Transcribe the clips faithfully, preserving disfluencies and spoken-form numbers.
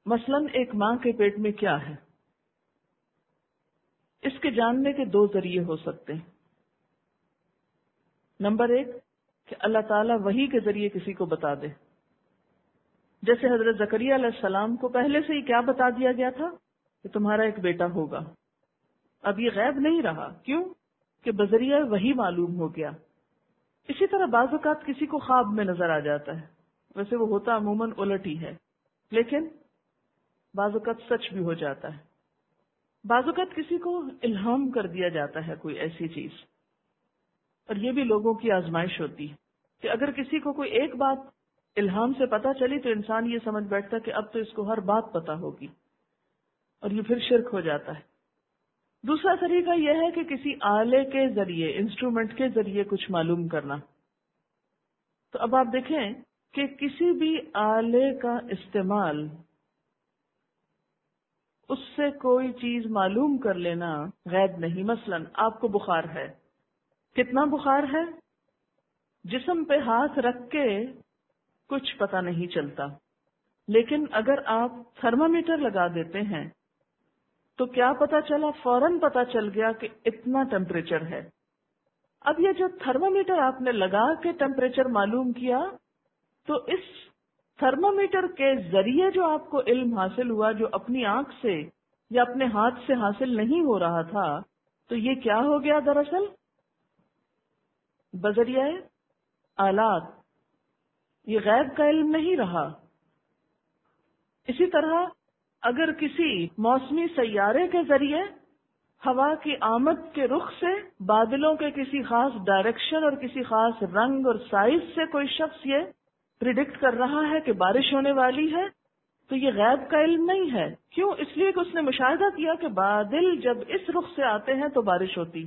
مثلاً ایک ماں کے پیٹ میں کیا ہے، اس کے جاننے کے دو ذریعے ہو سکتے ہیں۔ نمبر ایک کہ اللہ تعالیٰ وحی کے ذریعے کسی کو بتا دے، جیسے حضرت زکریا علیہ السلام کو پہلے سے ہی کیا بتا دیا گیا تھا کہ تمہارا ایک بیٹا ہوگا۔ اب یہ غیب نہیں رہا، کیوں کہ بذریعہ وحی معلوم ہو گیا۔ اسی طرح بعض اوقات کسی کو خواب میں نظر آ جاتا ہے، ویسے وہ ہوتا عموماً الٹ ہی ہے، لیکن بعض اوقات سچ بھی ہو جاتا ہے۔ بعض اوقات کسی کو الہام کر دیا جاتا ہے کوئی ایسی چیز، اور یہ بھی لوگوں کی آزمائش ہوتی ہے کہ اگر کسی کو کوئی ایک بات الہام سے پتہ چلی تو انسان یہ سمجھ بیٹھتا کہ اب تو اس کو ہر بات پتہ ہوگی، اور یہ پھر شرک ہو جاتا ہے۔ دوسرا طریقہ یہ ہے کہ کسی آلے کے ذریعے، انسٹرومنٹ کے ذریعے کچھ معلوم کرنا۔ تو اب آپ دیکھیں کہ کسی بھی آلے کا استعمال، اس سے کوئی چیز معلوم کر لینا غیب نہیں۔ مثلا آپ کو بخار ہے، کتنا بخار ہے، جسم پہ ہاتھ رکھ کے کچھ پتہ نہیں چلتا، لیکن اگر آپ تھرمامیٹر لگا دیتے ہیں تو کیا پتا چلا، فوراً پتا چل گیا کہ اتنا ٹیمپریچر ہے۔ اب یہ جو تھرمامیٹر آپ نے لگا کے ٹیمپریچر معلوم کیا، تو اس تھرمامیٹر کے ذریعے جو آپ کو علم حاصل ہوا، جو اپنی آنکھ سے یا اپنے ہاتھ سے حاصل نہیں ہو رہا تھا، تو یہ کیا ہو گیا دراصل؟ بذریعہ آلات، یہ غیب کا علم نہیں رہا۔ اسی طرح اگر کسی موسمی سیارے کے ذریعے ہوا کی آمد کے رخ سے بادلوں کے کسی خاص ڈائریکشن اور کسی خاص رنگ اور سائز سے کوئی شخص یہ پریڈکٹ کر رہا ہے کہ بارش ہونے والی ہے، تو یہ غیب کا علم نہیں ہے۔ کیوں؟ اس لیے کہ اس نے مشاہدہ کیا کہ بادل جب اس رخ سے آتے ہیں تو بارش ہوتی،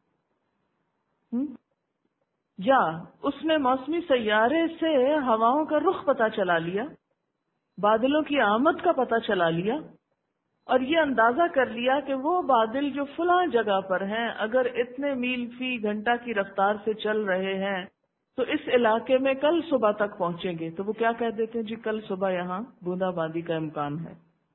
یا اس نے موسمی سیارے سے ہواؤں کا رخ پتہ چلا لیا، بادلوں کی آمد کا پتہ چلا لیا، اور یہ اندازہ کر لیا کہ وہ بادل جو فلاں جگہ پر ہیں اگر اتنے میل فی گھنٹہ کی رفتار سے چل رہے ہیں تو اس علاقے میں کل صبح تک پہنچیں گے، تو وہ کیا کہہ دیتے ہیں، جی کل صبح یہاں بوندا باندی کا امکان ہے۔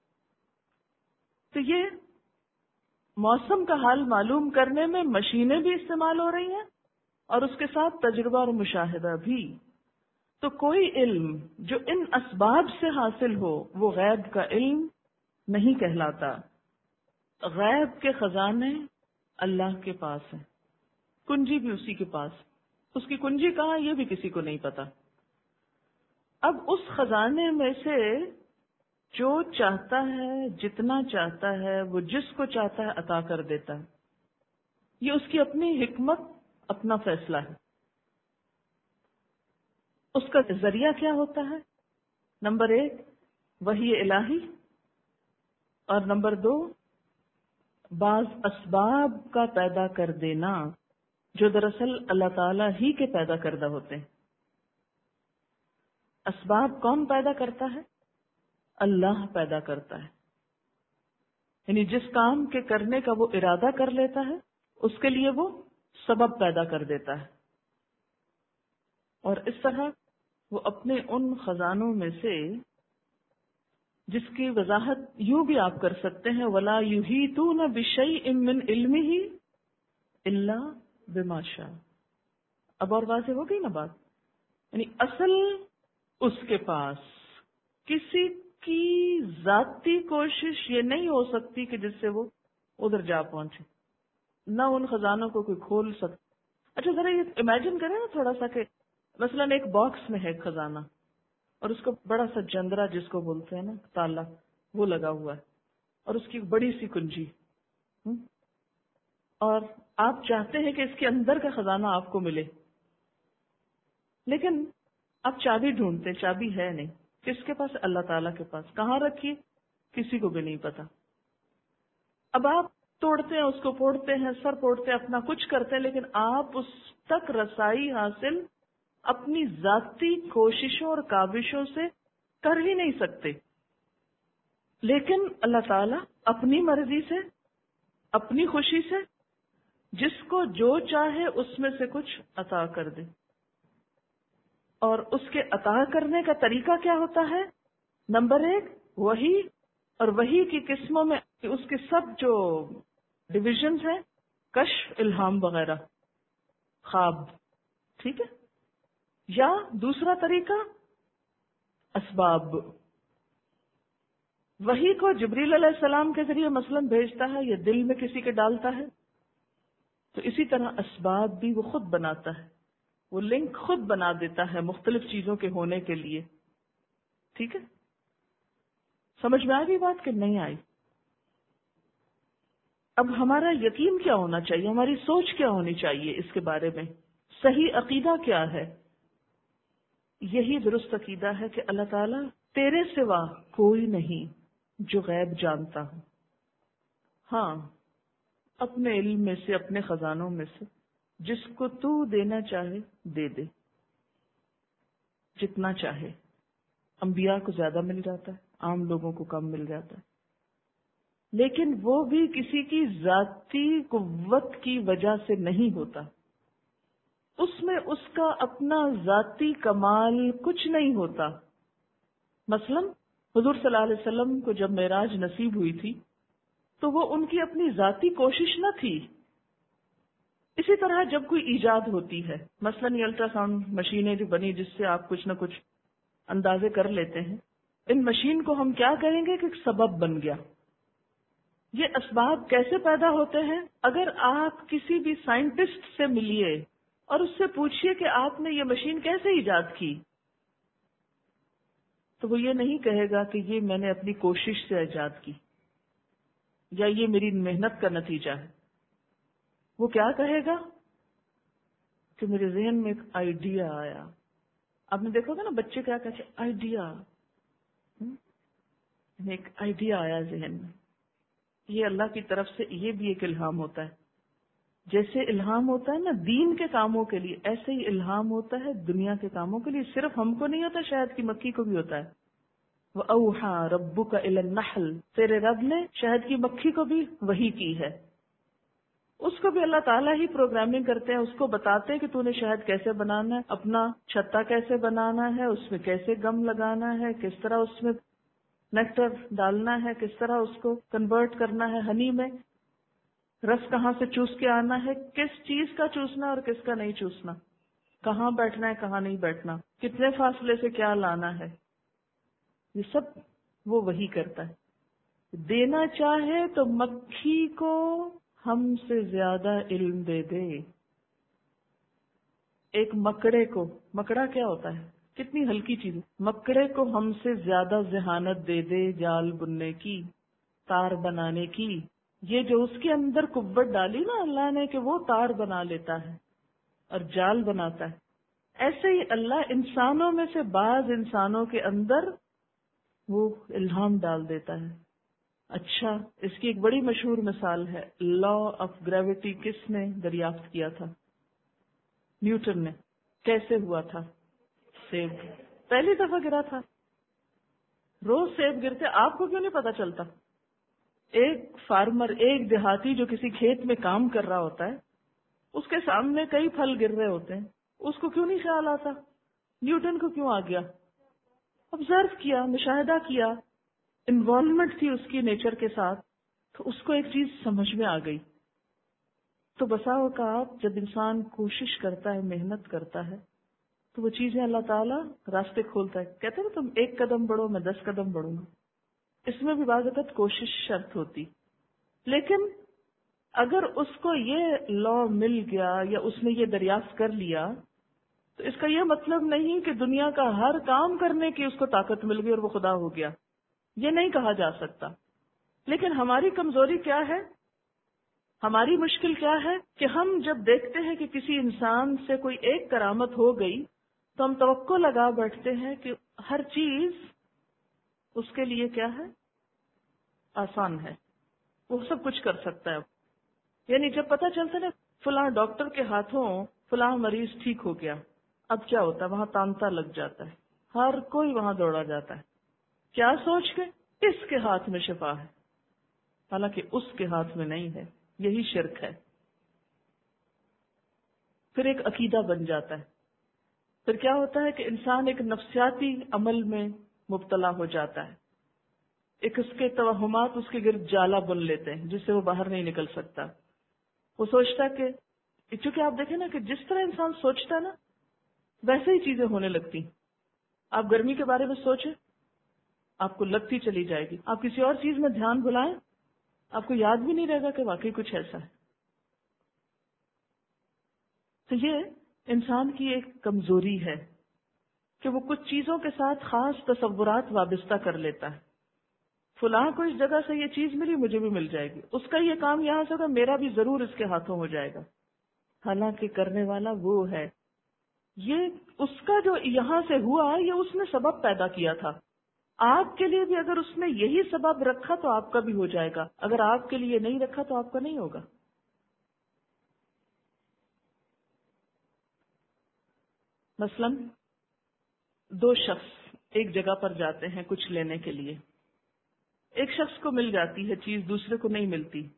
تو یہ موسم کا حال معلوم کرنے میں مشینیں بھی استعمال ہو رہی ہیں اور اس کے ساتھ تجربہ اور مشاہدہ بھی۔ تو کوئی علم جو ان اسباب سے حاصل ہو وہ غیب کا علم نہیں کہلاتا۔ غیب کے خزانے اللہ کے پاس ہیں، کنجی بھی اسی کے پاس، اس کی کنجی کہاں یہ بھی کسی کو نہیں پتا۔ اب اس خزانے میں سے جو چاہتا ہے، جتنا چاہتا ہے، وہ جس کو چاہتا ہے عطا کر دیتا ہے۔ یہ اس کی اپنی حکمت، اپنا فیصلہ ہے۔ اس کا ذریعہ کیا ہوتا ہے؟ نمبر ایک وحی الہی، اور نمبر دو بعض اسباب کا پیدا کر دینا جو دراصل اللہ تعالیٰ ہی کے پیدا کردہ ہوتے ہیں۔ اسباب کون پیدا کرتا ہے؟ اللہ پیدا کرتا ہے۔ یعنی جس کام کے کرنے کا وہ ارادہ کر لیتا ہے اس کے لیے وہ سبب پیدا کر دیتا ہے، اور اس طرح وہ اپنے ان خزانوں میں سے جس کی وضاحت یوں بھی آپ کر سکتے ہیں، وَلَا يُحِيطُونَ بِشَيْءٍ مِّنْ عِلْمِهِ إِلَّا بِمَا شَاءَ۔ اب اور واضح ہو گئی نا بات؟ یعنی اصل اس کے پاس کسی کی ذاتی کوشش یہ نہیں ہو سکتی کہ جس سے وہ ادھر جا پہنچے، نہ ان خزانوں کو کوئی کھول سکتا۔ اچھا ذرا یہ امیجن کریں نا تھوڑا سا کہ مثلا ایک باکس میں ہے ایک خزانہ، اور اس کو بڑا سا جندرا جس کو بولتے ہیں نا تالا، وہ لگا ہوا ہے، اور اس کی بڑی سی کنجی، اور آپ چاہتے ہیں کہ اس کے اندر کا خزانہ آپ کو ملے، لیکن آپ چابی ڈھونڈتے، چابی ہے نہیں، کس کے پاس؟ اللہ تعالیٰ کے پاس۔ کہاں رکھی؟ کسی کو بھی نہیں پتا۔ اب آپ توڑتے ہیں، اس کو پھوڑتے ہیں، سر پھوڑتے ہیں، اپنا کچھ کرتے ہیں، لیکن آپ اس تک رسائی حاصل اپنی ذاتی کوششوں اور کاوشوں سے کر ہی نہیں سکتے، لیکن اللہ تعالیٰ اپنی مرضی سے، اپنی خوشی سے جس کو جو چاہے اس میں سے کچھ عطا کر دے۔ اور اس کے عطا کرنے کا طریقہ کیا ہوتا ہے؟ نمبر ایک وحی، اور وحی کی قسموں میں اس کے سب جو ڈویژنز ہیں، کشف، الہام وغیرہ، خواب، ٹھیک ہے. یا دوسرا طریقہ اسباب، وحی کو جبریل علیہ السلام کے ذریعے مثلاً بھیجتا ہے یا دل میں کسی کے ڈالتا ہے، تو اسی طرح اسباب بھی وہ خود بناتا ہے، وہ لنک خود بنا دیتا ہے مختلف چیزوں کے ہونے کے لیے. ٹھیک ہے، سمجھ میں آ گئی بات کہ نہیں آئی؟ اب ہمارا یقین کیا ہونا چاہیے، ہماری سوچ کیا ہونی چاہیے اس کے بارے میں؟ صحیح عقیدہ کیا ہے؟ یہی درست عقیدہ ہے کہ اللہ تعالیٰ تیرے سوا کوئی نہیں جو غیب جانتا ہو. ہاں، اپنے علم میں سے، اپنے خزانوں میں سے جس کو تو دینا چاہے دے دے، جتنا چاہے. انبیاء کو زیادہ مل جاتا ہے، عام لوگوں کو کم مل جاتا ہے، لیکن وہ بھی کسی کی ذاتی قوت کی وجہ سے نہیں ہوتا. اس میں اس کا اپنا ذاتی کمال کچھ نہیں ہوتا. مثلا حضور صلی اللہ علیہ وسلم کو جب معراج نصیب ہوئی تھی تو وہ ان کی اپنی ذاتی کوشش نہ تھی. اسی طرح جب کوئی ایجاد ہوتی ہے، مثلا یہ الٹرا ساؤنڈ مشینیں جو بنی جس سے آپ کچھ نہ کچھ اندازے کر لیتے ہیں، ان مشین کو ہم کیا کہیں گے کہ سبب بن گیا. یہ اسباب کیسے پیدا ہوتے ہیں؟ اگر آپ کسی بھی سائنٹسٹ سے ملیے اور اس سے پوچھئے کہ آپ نے یہ مشین کیسے ایجاد کی، تو وہ یہ نہیں کہے گا کہ یہ میں نے اپنی کوشش سے ایجاد کی یا یہ میری محنت کا نتیجہ ہے. وہ کیا کہے گا کہ میرے ذہن میں ایک آئیڈیا آیا. آپ نے دیکھا ہوگا نا بچے کیا کہتے ہیں، آئیڈیا، ایک آئیڈیا آیا ذہن میں. یہ اللہ کی طرف سے یہ بھی ایک الہام ہوتا ہے. جیسے الہام ہوتا ہے نا دین کے کاموں کے لیے، ایسے ہی الہام ہوتا ہے دنیا کے کاموں کے لیے. صرف ہم کو نہیں ہوتا، شہد کی مکھی کو بھی ہوتا ہے. وَأَوْحَى رَبُّكَ إِلَى النَّحْلِ، تیرے رب نے شہد کی مکھی کو بھی وحی کی ہے. اس کو بھی اللہ تعالیٰ ہی پروگرامنگ کرتے ہیں، اس کو بتاتے ہیں کہ تو نے شہد کیسے بنانا ہے، اپنا چھتا کیسے بنانا ہے، اس میں کیسے گم لگانا ہے، کس طرح اس میں نیکٹر ڈالنا ہے، کس طرح اس کو کنورٹ کرنا ہے ہنی میں، رس کہاں سے چوس کے آنا ہے، کس چیز کا چوسنا اور کس کا نہیں چوسنا، کہاں بیٹھنا ہے کہاں نہیں بیٹھنا، کتنے فاصلے سے کیا لانا ہے. یہ سب وہ وہی کرتا ہے. دینا چاہے تو مکھی کو ہم سے زیادہ علم دے دے. ایک مکڑے کو، مکڑا کیا ہوتا ہے، کتنی ہلکی چیز، مکڑے کو ہم سے زیادہ ذہانت دے دے جال بننے کی، تار بنانے کی. یہ جو اس کے اندر قوت ڈالی نا اللہ نے کہ وہ تار بنا لیتا ہے اور جال بناتا ہے، ایسے ہی اللہ انسانوں میں سے بعض انسانوں کے اندر وہ الہام ڈال دیتا ہے. اچھا، اس کی ایک بڑی مشہور مثال ہے، لا آف گریوٹی کس نے دریافت کیا تھا؟ نیوٹن نے. کیسے ہوا تھا؟ سیب پہلی دفعہ گرا تھا. روز سیب گرتے، آپ کو کیوں نہیں پتا چلتا؟ ایک فارمر، ایک دیہاتی جو کسی کھیت میں کام کر رہا ہوتا ہے، اس کے سامنے کئی پھل گر رہے ہوتے ہیں، اس کو کیوں نہیں خیال آتا؟ نیوٹن کو کیوں آ گیا؟ آبزرو کیا، مشاہدہ کیا، انوالومنٹ تھی اس کی نیچر کے ساتھ، تو اس کو ایک چیز سمجھ میں آ گئی. تو بسا اوقات جب انسان کوشش کرتا ہے، محنت کرتا ہے، تو وہ چیزیں اللہ تعالیٰ راستے کھولتا ہے. کہتے ہیں نا تم ایک قدم بڑھو میں دس قدم بڑھوں گا. اس میں بھی بعض اوقات کوشش شرط ہوتی. لیکن اگر اس کو یہ لا مل گیا یا اس نے یہ دریافت کر لیا تو اس کا یہ مطلب نہیں کہ دنیا کا ہر کام کرنے کی اس کو طاقت مل گئی اور وہ خدا ہو گیا. یہ نہیں کہا جا سکتا. لیکن ہماری کمزوری کیا ہے، ہماری مشکل کیا ہے کہ ہم جب دیکھتے ہیں کہ کسی انسان سے کوئی ایک کرامت ہو گئی تو ہم توقع لگا بیٹھتے ہیں کہ ہر چیز اس کے لیے کیا ہے، آسان ہے، وہ سب کچھ کر سکتا ہے. یعنی جب پتہ چلتا ہے فلاں ڈاکٹر کے ہاتھوں فلاں مریض ٹھیک ہو گیا، اب کیا ہوتا ہے، وہاں تانتا لگ جاتا ہے، ہر کوئی وہاں دوڑا جاتا ہے. کیا سوچ کے؟ اس کے ہاتھ میں شفا ہے، حالانکہ اس کے ہاتھ میں نہیں ہے. یہی شرک ہے. پھر ایک عقیدہ بن جاتا ہے. پھر کیا ہوتا ہے کہ انسان ایک نفسیاتی عمل میں مبتلا ہو جاتا ہے. ایک اس کے توہمات اس کے گرد جالا بن لیتے ہیں جس سے وہ باہر نہیں نکل سکتا. وہ سوچتا کہ چونکہ آپ دیکھیں نا کہ جس طرح انسان سوچتا ہے نا ویسے ہی چیزیں ہونے لگتی. آپ گرمی کے بارے میں سوچیں، آپ کو لگتی چلی جائے گی. آپ کسی اور چیز میں دھیان بلائیں، آپ کو یاد بھی نہیں رہے گا کہ واقعی کچھ ایسا ہے. تو یہ انسان کی ایک کمزوری ہے کہ وہ کچھ چیزوں کے ساتھ خاص تصورات وابستہ کر لیتا ہے. فلاں کو اس جگہ سے یہ چیز ملی، مجھے بھی مل جائے گی. اس کا یہ کام یہاں سے ہوگا، میرا بھی ضرور اس کے ہاتھوں ہو جائے گا. حالانکہ کرنے والا وہ ہے. یہ اس کا جو یہاں سے ہوا یہ اس نے سبب پیدا کیا تھا. آپ کے لیے بھی اگر اس نے یہی سبب رکھا تو آپ کا بھی ہو جائے گا. اگر آپ کے لیے نہیں رکھا تو آپ کا نہیں ہوگا. مثلا دو شخص ایک جگہ پر جاتے ہیں کچھ لینے کے لیے. ایک شخص کو مل جاتی ہے چیز، دوسرے کو نہیں ملتی.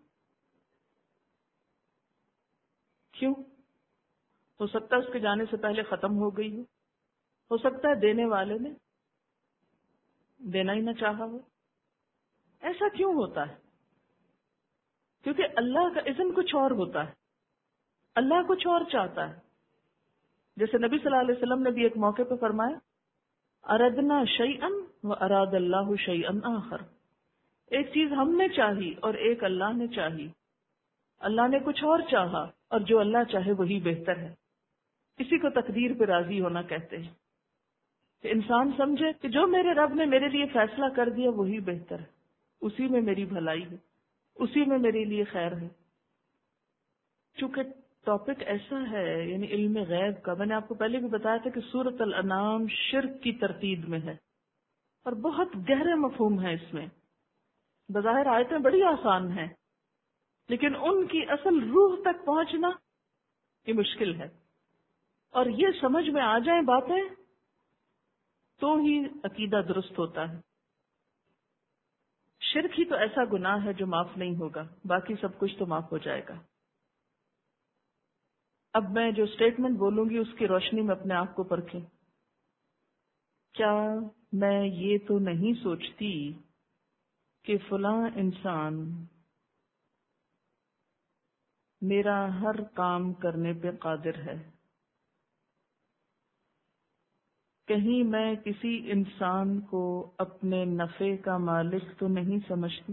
کیوں؟ ہو سکتا ہے اس کے جانے سے پہلے ختم ہو گئی ہو. ہو سکتا ہے دینے والے نے دینا ہی نہ چاہا ہو. ایسا کیوں ہوتا ہے؟ کیونکہ اللہ کا اذن کچھ اور ہوتا ہے، اللہ کچھ اور چاہتا ہے. جیسے نبی صلی اللہ علیہ وسلم نے بھی ایک موقع پہ فرمایا، اردنا شیئا و اراد اللہ شیئا آخر. ایک چیز ہم نے چاہی اور ایک اللہ نے چاہی. اللہ نے کچھ اور چاہا اور جو اللہ چاہے وہی بہتر ہے. اسی کو تقدیر پہ راضی ہونا کہتے ہیں کہ انسان سمجھے کہ جو میرے رب نے میرے لیے فیصلہ کر دیا وہی بہتر ہے، اسی میں میری بھلائی ہے، اسی میں میرے لیے خیر ہے. چونکہ ٹاپک ایسا ہے یعنی علم غیب کا، میں نے آپ کو پہلے بھی بتایا تھا کہ سورۃ الانعام شرک کی ترتیب میں ہے اور بہت گہرے مفہوم ہے اس میں. بظاہر آیتیں بڑی آسان ہیں لیکن ان کی اصل روح تک پہنچنا یہ مشکل ہے. اور یہ سمجھ میں آ جائیں باتیں تو ہی عقیدہ درست ہوتا ہے. شرک ہی تو ایسا گناہ ہے جو معاف نہیں ہوگا، باقی سب کچھ تو معاف ہو جائے گا. اب میں جو سٹیٹمنٹ بولوں گی اس کی روشنی میں اپنے آپ کو پرکھیں. کیا میں یہ تو نہیں سوچتی کہ فلاں انسان میرا ہر کام کرنے پہ قادر ہے؟ کہیں میں کسی انسان کو اپنے نفع کا مالک تو نہیں سمجھتی؟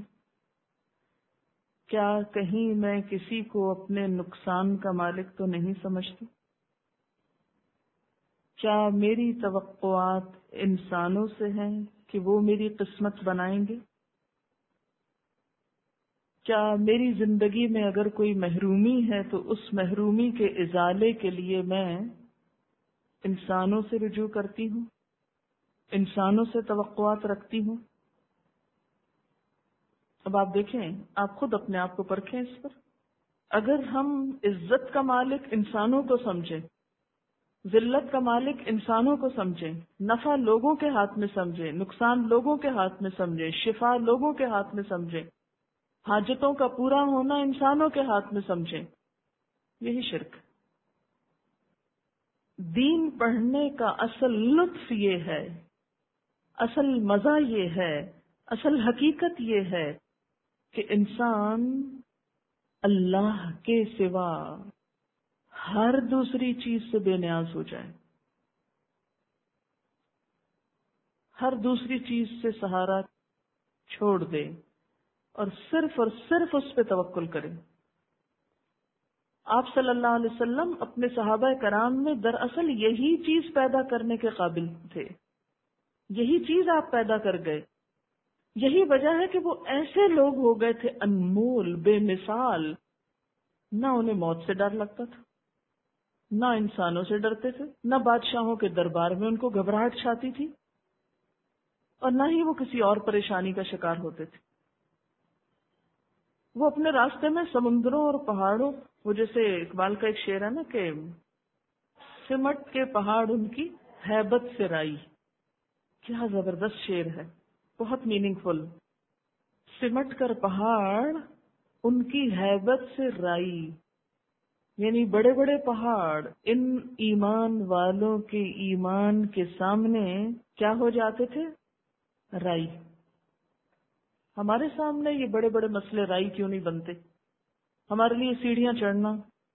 کیا کہیں میں کسی کو اپنے نقصان کا مالک تو نہیں سمجھتی؟ کیا میری توقعات انسانوں سے ہیں کہ وہ میری قسمت بنائیں گے؟ کیا میری زندگی میں اگر کوئی محرومی ہے تو اس محرومی کے ازالے کے لیے میں انسانوں سے رجوع کرتی ہوں، انسانوں سے توقعات رکھتی ہوں؟ اب آپ دیکھیں، آپ خود اپنے آپ کو پرکھیں اس پر. اگر ہم عزت کا مالک انسانوں کو سمجھیں، ذلت کا مالک انسانوں کو سمجھیں، نفع لوگوں کے ہاتھ میں سمجھیں، نقصان لوگوں کے ہاتھ میں سمجھیں، شفا لوگوں کے ہاتھ میں سمجھیں، حاجتوں کا پورا ہونا انسانوں کے ہاتھ میں سمجھیں، یہی شرک. دین پڑھنے کا اصل لطف یہ ہے، اصل مزہ یہ ہے، اصل حقیقت یہ ہے کہ انسان اللہ کے سوا ہر دوسری چیز سے بے نیاز ہو جائے، ہر دوسری چیز سے سہارا چھوڑ دے اور صرف اور صرف اس پہ توکل کرے. آپ صلی اللہ علیہ وسلم اپنے صحابہ کرام میں دراصل یہی چیز پیدا کرنے کے قابل تھے، یہی چیز آپ پیدا کر گئے. یہی وجہ ہے کہ وہ ایسے لوگ ہو گئے تھے انمول، بے مثال. نہ انہیں موت سے ڈر لگتا تھا، نہ انسانوں سے ڈرتے تھے، نہ بادشاہوں کے دربار میں ان کو گھبراہٹ چھاتی تھی، اور نہ ہی وہ کسی اور پریشانی کا شکار ہوتے تھے. وہ اپنے راستے میں سمندروں اور پہاڑوں، وہ جیسے اقبال کا ایک شعر ہے نا کہ سمٹ کے پہاڑ ان کی ہیبت سے رائی. کیا زبردست شعر ہے، بہت میننگ فل. سمٹ کر پہاڑ ان کی ہیبت سے رائی، یعنی بڑے بڑے پہاڑ ان ایمان والوں کے ایمان کے سامنے کیا ہو جاتے تھے؟ رائی. ہمارے سامنے یہ بڑے بڑے مسئلے رائی کیوں نہیں بنتے؟ ہمارے لیے سیڑھیاں چڑھنا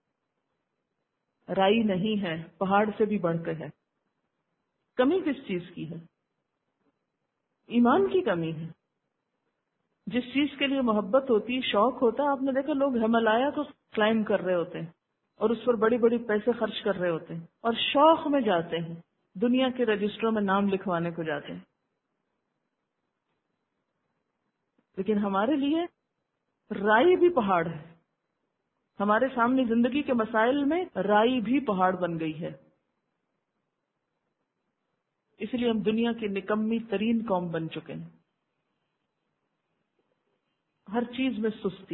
رائی نہیں ہے، پہاڑ سے بھی بڑھ کے ہے۔ کمی کس چیز کی ہے؟ ایمان کی کمی ہے۔ جس چیز کے لیے محبت ہوتی، شوق ہوتا، آپ نے دیکھا لوگ ہمالیہ کو کلائم کر رہے ہوتے ہیں اور اس پر بڑی بڑی پیسے خرچ کر رہے ہوتے ہیں اور شوق میں جاتے ہیں، دنیا کے رجسٹروں میں نام لکھوانے کو جاتے ہیں۔ لیکن ہمارے لیے رائی بھی پہاڑ ہے، ہمارے سامنے زندگی کے مسائل میں رائی بھی پہاڑ بن گئی ہے۔ اس لیے ہم دنیا کی نکمی ترین قوم بن چکے ہیں۔ ہر چیز میں سستی،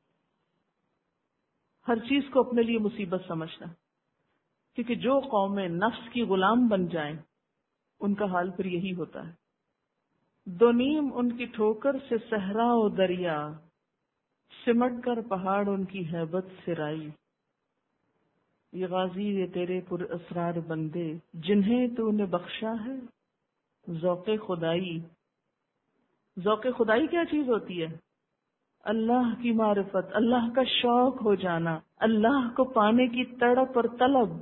ہر چیز کو اپنے لیے مصیبت سمجھنا، کیونکہ جو قومیں نفس کی غلام بن جائیں ان کا حال پھر یہی ہوتا ہے۔ دو نیم ان کی ٹھوکر سے صحرا و دریا، سمٹ کر پہاڑ ان کی ہیبت سے رائی۔ یہ غازی یہ تیرے پر اسرار بندے، جنہیں تو نے بخشا ہے ذوق خدائی۔ ذوق خدائی کیا چیز ہوتی ہے؟ اللہ کی معرفت، اللہ کا شوق ہو جانا، اللہ کو پانے کی تڑپ اور طلب۔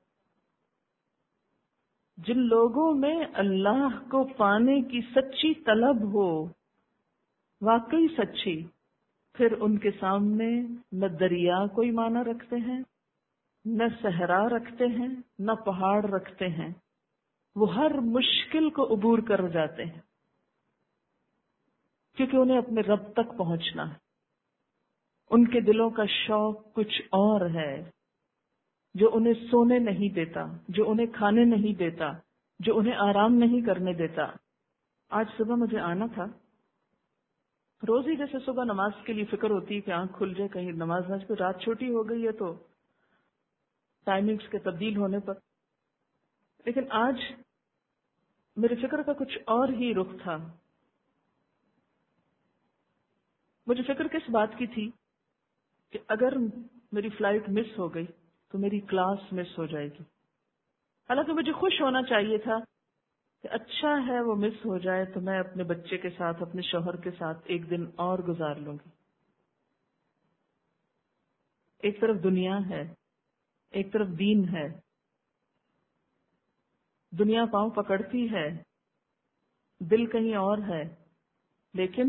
جن لوگوں میں اللہ کو پانے کی سچی طلب ہو، واقعی سچی، پھر ان کے سامنے نہ دریا کوئی معنی رکھتے ہیں، نہ صحرا رکھتے ہیں، نہ پہاڑ رکھتے ہیں۔ وہ ہر مشکل کو عبور کر جاتے ہیں، کیونکہ انہیں اپنے رب تک پہنچنا ہے۔ ان کے دلوں کا شوق کچھ اور ہے، جو انہیں سونے نہیں دیتا، جو انہیں کھانے نہیں دیتا، جو انہیں آرام نہیں کرنے دیتا۔ آج صبح مجھے آنا تھا، روز ہی جیسے صبح نماز کے لیے فکر ہوتی ہے کہ آنکھ کھل جائے، کہیں نماز نہ پہ رات چھوٹی ہو گئی ہے تو ٹائمنگز کے تبدیل ہونے پر، لیکن آج میرے فکر کا کچھ اور ہی رخ تھا۔ مجھے فکر کس بات کی تھی کہ اگر میری فلائٹ مس ہو گئی تو میری کلاس مس ہو جائے گی۔ حالانکہ مجھے خوش ہونا چاہیے تھا کہ اچھا ہے وہ مس ہو جائے تو میں اپنے بچے کے ساتھ، اپنے شوہر کے ساتھ ایک دن اور گزار لوں گی۔ ایک طرف دنیا ہے، ایک طرف دین ہے۔ دنیا پاؤں پکڑتی ہے، دل کہیں اور ہے، لیکن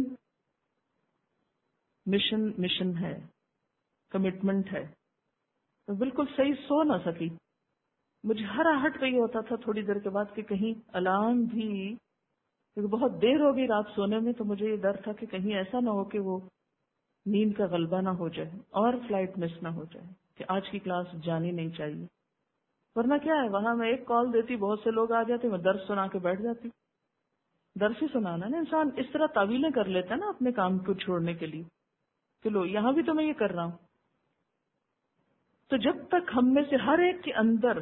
مشن مشن ہے، کمٹمنٹ ہے۔ تو بالکل صحیح سو نہ سکی۔ مجھے ہر آہٹ پہ یہ ہوتا تھا تھوڑی دیر کے بعد کہ کہیں الارم بھی، کیونکہ بہت دیر ہو گئی رات سونے میں، تو مجھے یہ ڈر تھا کہ کہیں ایسا نہ ہو کہ وہ نیند کا غلبہ نہ ہو جائے اور فلائٹ مس نہ ہو جائے، کہ آج کی کلاس جانی نہیں چاہیے۔ ورنہ کیا ہے، وہاں میں ایک کال دیتی، بہت سے لوگ آ جاتے، میں درس سنا کے بیٹھ جاتی۔ درس ہی سنانا نا، انسان اس طرح تعویلیں کر لیتا ہے نا اپنے کام کو چھوڑنے کے لیے، کہ لو یہاں بھی تو میں یہ کر رہا ہوں۔ تو جب تک ہم میں سے ہر ایک کے اندر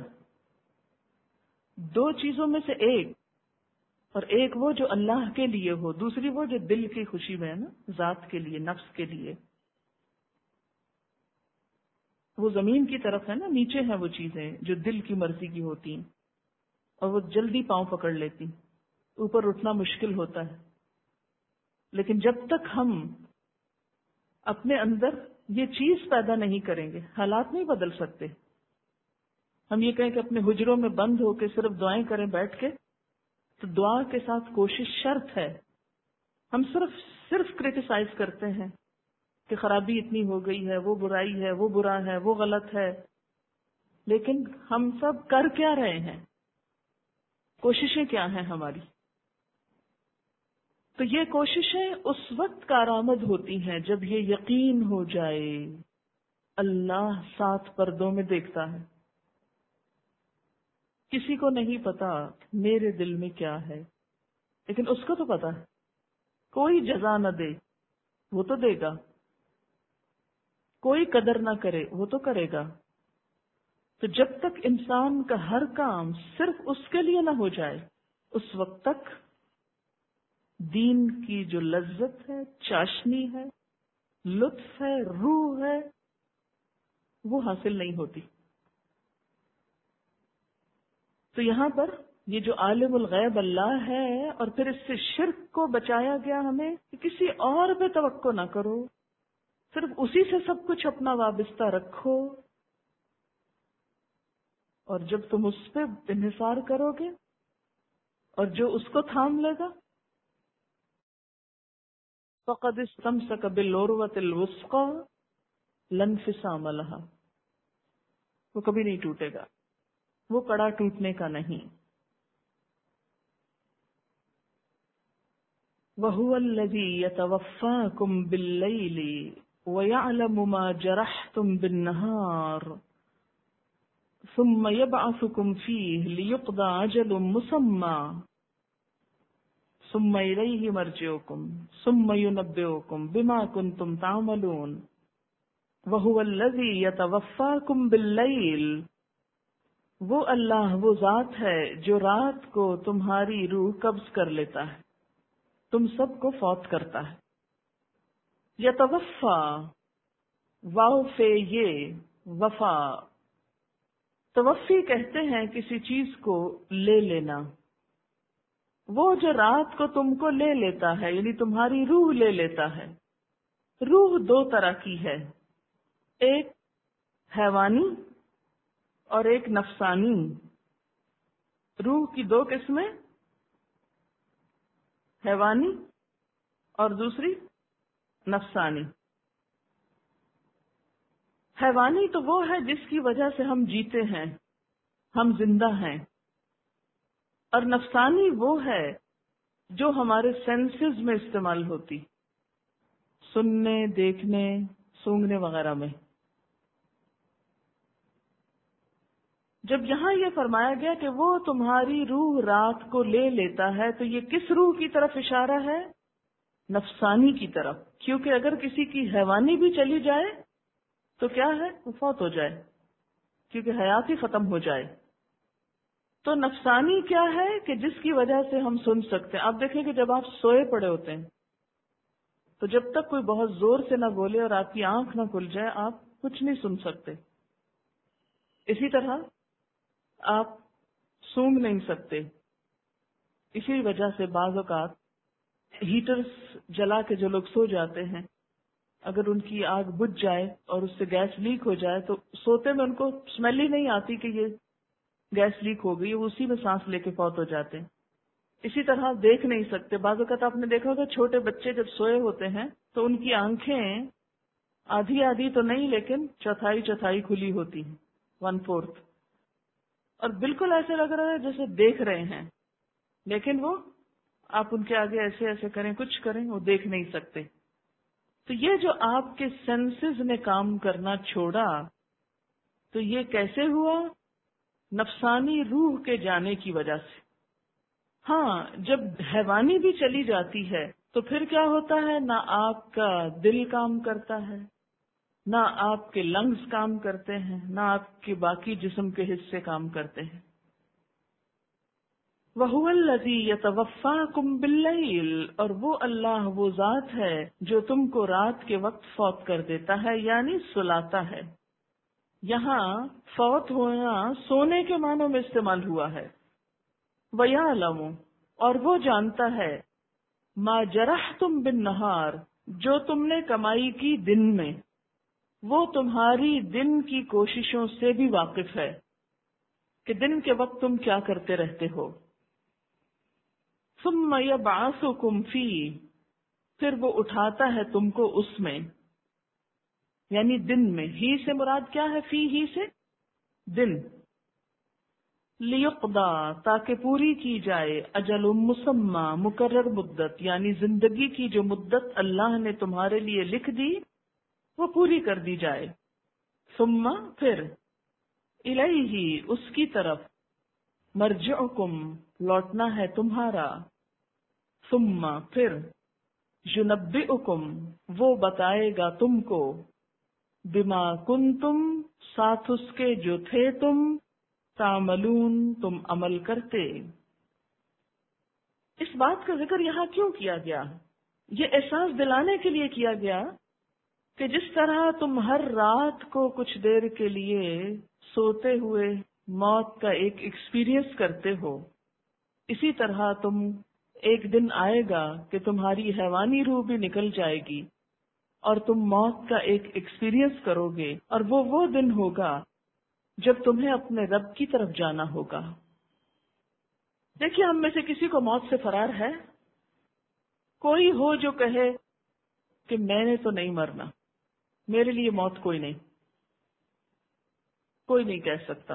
دو چیزوں میں سے ایک، اور ایک وہ جو اللہ کے لیے ہو، دوسری وہ جو دل کی خوشی میں ہے نا، ذات کے لیے، نفس کے لیے، وہ زمین کی طرف ہے نا، نیچے ہیں وہ چیزیں جو دل کی مرضی کی ہوتی ہیں اور وہ جلدی پاؤں پکڑ لیتی، اوپر اٹھنا مشکل ہوتا ہے۔ لیکن جب تک ہم اپنے اندر یہ چیز پیدا نہیں کریں گے، حالات نہیں بدل سکتے۔ ہم یہ کہیں کہ اپنے حجروں میں بند ہو کے صرف دعائیں کریں بیٹھ کے، تو دعا کے ساتھ کوشش شرط ہے۔ ہم صرف صرف کرٹیسائز کرتے ہیں کہ خرابی اتنی ہو گئی ہے، وہ برائی ہے، وہ برا ہے، وہ غلط ہے، لیکن ہم سب کر کیا رہے ہیں؟ کوششیں کیا ہیں ہماری؟ تو یہ کوششیں اس وقت کارآمد ہوتی ہیں جب یہ یقین ہو جائے اللہ سات پردوں میں دیکھتا ہے۔ کسی کو نہیں پتا میرے دل میں کیا ہے، لیکن اس کو تو پتا ہے۔ کوئی جزا نہ دے، وہ تو دے گا۔ کوئی قدر نہ کرے، وہ تو کرے گا۔ تو جب تک انسان کا ہر کام صرف اس کے لیے نہ ہو جائے، اس وقت تک دین کی جو لذت ہے، چاشنی ہے، لطف ہے، روح ہے، وہ حاصل نہیں ہوتی۔ تو یہاں پر یہ جو عالم الغیب اللہ ہے، اور پھر اس سے شرک کو بچایا گیا ہمیں کہ کسی اور پہ توقع نہ کرو، صرف اسی سے سب کچھ اپنا وابستہ رکھو، اور جب تم اس پہ انحصار کرو گے اور جو اس کو تھام لے گا، فقد استمسک بالعروۃ الوثقی لا انفصام لها، وہ کبھی نہیں ٹوٹے گا، وہ کڑا ٹوٹنے کا نہیں۔ وَهُوَ الَّذِي يَتَوَفَّاكُمْ بِاللَّيْلِ وَيَعْلَمُ مَا جَرَحْتُمْ بِالنَّهَارِ ثُمَّ يَبْعَثُكُمْ فِيهِ لِيُقْضَى أَجَلٌ مُّسَمًّى ثُمَّ إِلَيْهِ مَرْجِعُكُمْ ثُمَّ يُنَبِّئُكُمْ بِمَا كُنتُمْ تَعْمَلُونَ وَهُوَ الَّذِي يَتَوَفَّاكُمْ بِاللَّيْلِ، وہ اللہ وہ ذات ہے جو رات کو تمہاری روح قبض کر لیتا ہے، تم سب کو فوت کرتا ہے۔ یتوفا، واو فے یہ وفا، توفی کہتے ہیں کسی چیز کو لے لینا، وہ جو رات کو تم کو لے لیتا ہے، یعنی تمہاری روح لے لیتا ہے۔ روح دو طرح کی ہے، ایک حیوانی اور ایک نفسانی۔ روح کی دو قسمیں، حیوانی اور دوسری نفسانی۔ حیوانی تو وہ ہے جس کی وجہ سے ہم جیتے ہیں، ہم زندہ ہیں، اور نفسانی وہ ہے جو ہمارے سینسز میں استعمال ہوتی، سننے، دیکھنے، سونگھنے وغیرہ میں۔ جب یہاں یہ فرمایا گیا کہ وہ تمہاری روح رات کو لے لیتا ہے، تو یہ کس روح کی طرف اشارہ ہے؟ نفسانی کی طرف، کیونکہ اگر کسی کی حیوانی بھی چلی جائے تو کیا ہے؟ وہ فوت ہو جائے، کیونکہ حیات ہی ختم ہو جائے۔ تو نفسانی کیا ہے کہ جس کی وجہ سے ہم سن سکتے ہیں۔ آپ دیکھیں کہ جب آپ سوئے پڑے ہوتے ہیں تو جب تک کوئی بہت زور سے نہ بولے اور آپ کی آنکھ نہ کھل جائے، آپ کچھ نہیں سن سکتے۔ اسی طرح آپ سونگ نہیں سکتے۔ اسی وجہ سے بعض اوقات ہیٹرز جلا کے جو لوگ سو جاتے ہیں، اگر ان کی آگ بجھ جائے اور اس سے گیس لیک ہو جائے تو سوتے میں ان کو اسمیل ہی نہیں آتی کہ یہ گیس لیک ہو گئی، وہ اسی میں سانس لے کے فوت ہو جاتے ہیں۔ اسی طرح دیکھ نہیں سکتے۔ بعض اوقات آپ نے دیکھا ہوگا چھوٹے بچے جب سوئے ہوتے ہیں تو ان کی آنکھیں آدھی آدھی تو نہیں لیکن چوتھائی چوتھائی کھلی ہوتی ہیں، ون فورتھ، اور بالکل ایسے لگ رہا ہے جیسے دیکھ رہے ہیں، لیکن وہ آپ ان کے آگے ایسے ایسے کریں، کچھ کریں، وہ دیکھ نہیں سکتے۔ تو یہ جو آپ کے سینسز نے کام کرنا چھوڑا، تو یہ کیسے ہوا؟ نفسانی روح کے جانے کی وجہ سے۔ ہاں، جب حیوانی بھی چلی جاتی ہے تو پھر کیا ہوتا ہے؟ نہ آپ کا دل کام کرتا ہے، نہ آپ کے لنگز کام کرتے ہیں، نہ آپ کے باقی جسم کے حصے کام کرتے ہیں۔ وَهُوَ الَّذِي يَتَوَفَّاكُمْ بِاللَّيْلِ، اور وہ اللہ وہ ذات ہے جو تم کو رات کے وقت فوت کر دیتا ہے، یعنی سلاتا ہے۔ یہاں فوت ہونا سونے کے معنوں میں استعمال ہوا ہے۔ وَيَعْلَمُ، اور وہ جانتا ہے، مَا جَرَحْتُمْ بِالنَّهَارِ، جو تم نے کمائی کی دن میں، وہ تمہاری دن کی کوششوں سے بھی واقف ہے کہ دن کے وقت تم کیا کرتے رہتے ہو۔ ثُمَّ يَبْعَثُكُمْ فِيهِ، پھر وہ اٹھاتا ہے تم کو اس میں، یعنی دن میں۔ ہی سے مراد کیا ہے؟ فی ہی سے دن۔ لِيُقْضَى، تاکہ پوری کی جائے، اجل مسمى، مقرر مدت، یعنی زندگی کی جو مدت اللہ نے تمہارے لیے لکھ دی وہ پوری کر دی جائے۔ ثم، پھر، الیہ، اس کی طرف، مرجعکم، لوٹنا ہے تمہارا، ثم، پھر، ینبئکم، وہ بتائے گا تم کو، بما کنتم، ساتھ اس کے جو تھے تم، تعملون، تم عمل کرتے۔ اس بات کا ذکر یہاں کیوں کیا گیا؟ یہ احساس دلانے کے لیے کیا گیا کہ جس طرح تم ہر رات کو کچھ دیر کے لیے سوتے ہوئے موت کا ایک ایکسپیرئنس کرتے ہو، اسی طرح تم ایک دن آئے گا کہ تمہاری حیوانی روح بھی نکل جائے گی اور تم موت کا ایک ایکسپیرینس کرو گے، اور وہ وہ دن ہوگا جب تمہیں اپنے رب کی طرف جانا ہوگا۔ دیکھیے، ہم میں سے کسی کو موت سے فرار ہے؟ کوئی ہو جو کہے کہ میں نے تو نہیں مرنا، میرے لیے موت کوئی نہیں؟ کوئی نہیں کہہ سکتا۔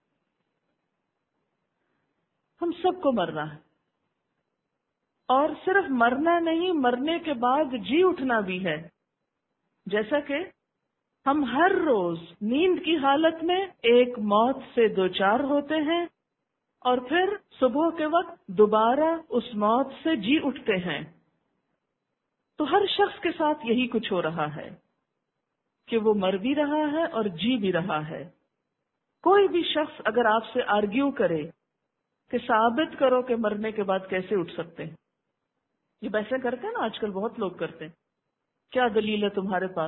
ہم سب کو مرنا ہے، اور صرف مرنا نہیں، مرنے کے بعد جی اٹھنا بھی ہے۔ جیسا کہ ہم ہر روز نیند کی حالت میں ایک موت سے دوچار ہوتے ہیں، اور پھر صبح کے وقت دوبارہ اس موت سے جی اٹھتے ہیں۔ تو ہر شخص کے ساتھ یہی کچھ ہو رہا ہے کہ وہ مر بھی رہا ہے اور جی بھی رہا ہے۔ کوئی بھی شخص اگر آپ سے آرگیو کرے کہ ثابت کرو کہ مرنے کے بعد کیسے اٹھ سکتے ہیں، یہ ویسے کرتے ہیں نا، آج کل بہت لوگ کرتے ہیں، کیا دلیل ہے تمہارے پاس؟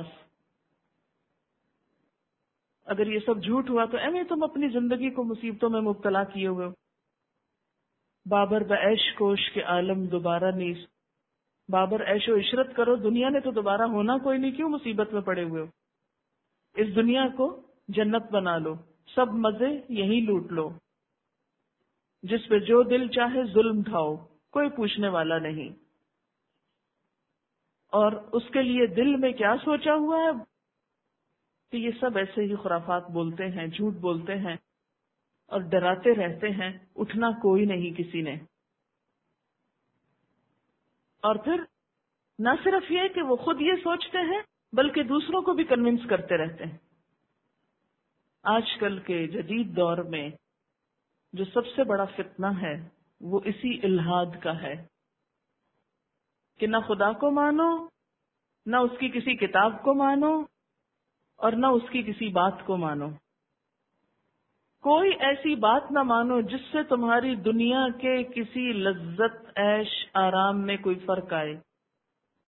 اگر یہ سب جھوٹ ہوا تو ایویں تم اپنی زندگی کو مصیبتوں میں مبتلا کیے ہوئے ہو۔ بابر بعیش کوش کے عالم دوبارہ نیز، بابر عیش و عشرت کرو، دنیا نے تو دوبارہ ہونا کوئی نہیں، کیوں مصیبت میں پڑے ہوئے ہو؟ اس دنیا کو جنت بنا لو، سب مزے یہی لوٹ لو، جس پہ جو دل چاہے ظلم ڈھاؤ، کوئی پوچھنے والا نہیں۔ اور اس کے لیے دل میں کیا سوچا ہوا ہے کہ یہ سب ایسے ہی خرافات بولتے ہیں، جھوٹ بولتے ہیں اور ڈراتے رہتے ہیں، اٹھنا کوئی نہیں کسی نے۔ اور پھر نہ صرف یہ کہ وہ خود یہ سوچتے ہیں بلکہ دوسروں کو بھی کنونس کرتے رہتے ہیں۔ آج کل کے جدید دور میں جو سب سے بڑا فتنہ ہے وہ اسی الہاد کا ہے کہ نہ خدا کو مانو، نہ اس کی کسی کتاب کو مانو، اور نہ اس کی کسی بات کو مانو۔ کوئی ایسی بات نہ مانو جس سے تمہاری دنیا کے کسی لذت عیش آرام میں کوئی فرق آئے۔